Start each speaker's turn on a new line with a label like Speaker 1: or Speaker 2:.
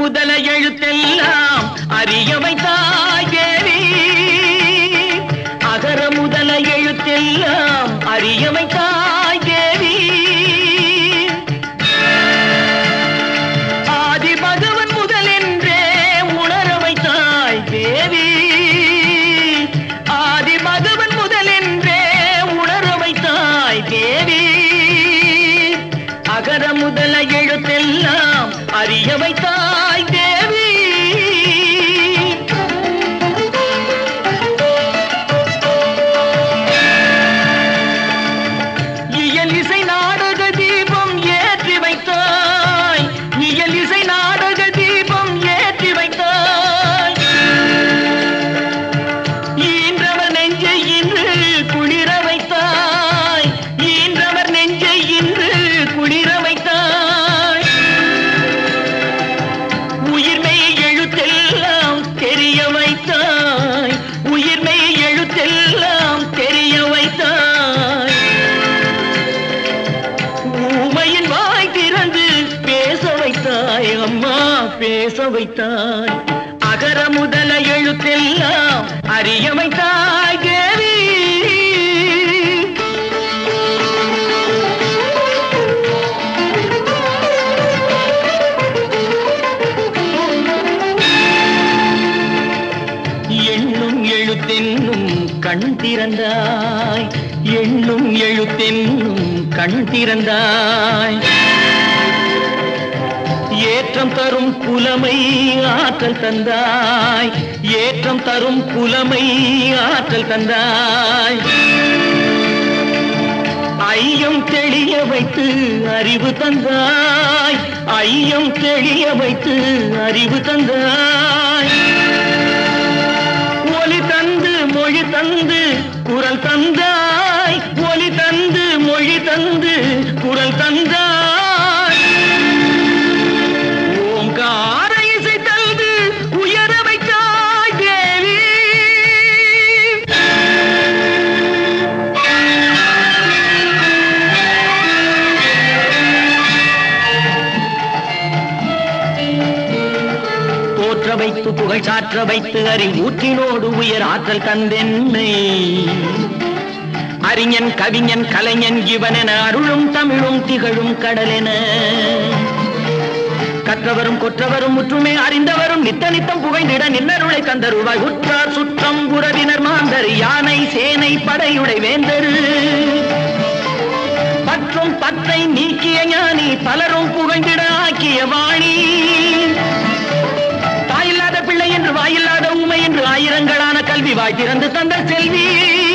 Speaker 1: முதல எழுத்தெல்லாம் அறிய வைத்தாய் தேவி. அகர முதல எழுத்தெல்லாம் அறிய வைத்தாய் தேவி. ஆதி பகவன் முதலென்றே உணர வைத்தாய் தேவி. ஆதி பகவன் முதலென்றே உணர வைத்தாய் தேவி. அகர முதல எழுத்தெல்லாம் அறிய வைத்தாய் தேவி. இயல் இசை நாடக தீபம் ஏற்றி வைத்தாய். இயல் இசை நாடக தீபம் ஏற்றி வைத்தாய். ஈன்றவர் நெஞ்சை இன்று குளிர வைத்தாய். ஈன்றவர் நெஞ்சை இன்று குளிர வைத்தாய். உயிர்மை எழுத்தெல்லாம் தெரிய வைத்தாய். உயிர்மை எழுத்தெல்லாம் தெரிய வைத்தாய். ஊமையின் வாய் திறந்து பேச வைத்தாய் அம்மா, பேச வைத்தாய். அகர முதல எழுத்தெல்லாம் அறிய வைத்தாய் தேவி. எண்ணும் எழுத்தென்னும் கண் திறந்தாய். எண்ணும் எழுத்தென்னும் கண் திறந்தாய். ஏற்றம் தரும் புலமை ஆற்றல் தந்தாய். ஏற்றம் தரும் புலமை ஆற்றல் தந்தாய். ஐயம் தெளிய வைத்து அறிவு தந்தாய். ஐயம் தெளிய வைத்து அறிவு தந்தாய். ஒலி தந்து மொழி தந்து குரல் தந்தாய். ஒலி தந்து மொழி தந்து குரல் தந்தாய். ஓங்கார இசை தந்து உயர வைத்தாய் தேவி. போற்ற வைத்து புகழ் சாற்ற வைத்து அறிவூற்றினோடு உயர் ஆற்றல் தந்தென்னை. அறிஞன் கவிஞன் கலைஞன் இவனென அருளும் தமிழும் திகழும் கடலென. கற்றவரும் கொற்றவரும் முற்றுமே அறிந்தவரும் நித்த நித்தம் புகைந்திட நின்னருளை தந்தருவாய். உற்றார் சுற்றம் உறவினர் மாந்தர் யானை சேனை படையுடை வேந்தரு. பற்றும் பற்றை நீக்கிய ஞானி பலரும் புகைந்திட ஆக்கிய வாணி. தாயில்லாத பிள்ளை என்று வாயில்லாத ஊமை என்று ஆயிரங்களான கல்வி வாய் திறந்து தந்த செல்வி.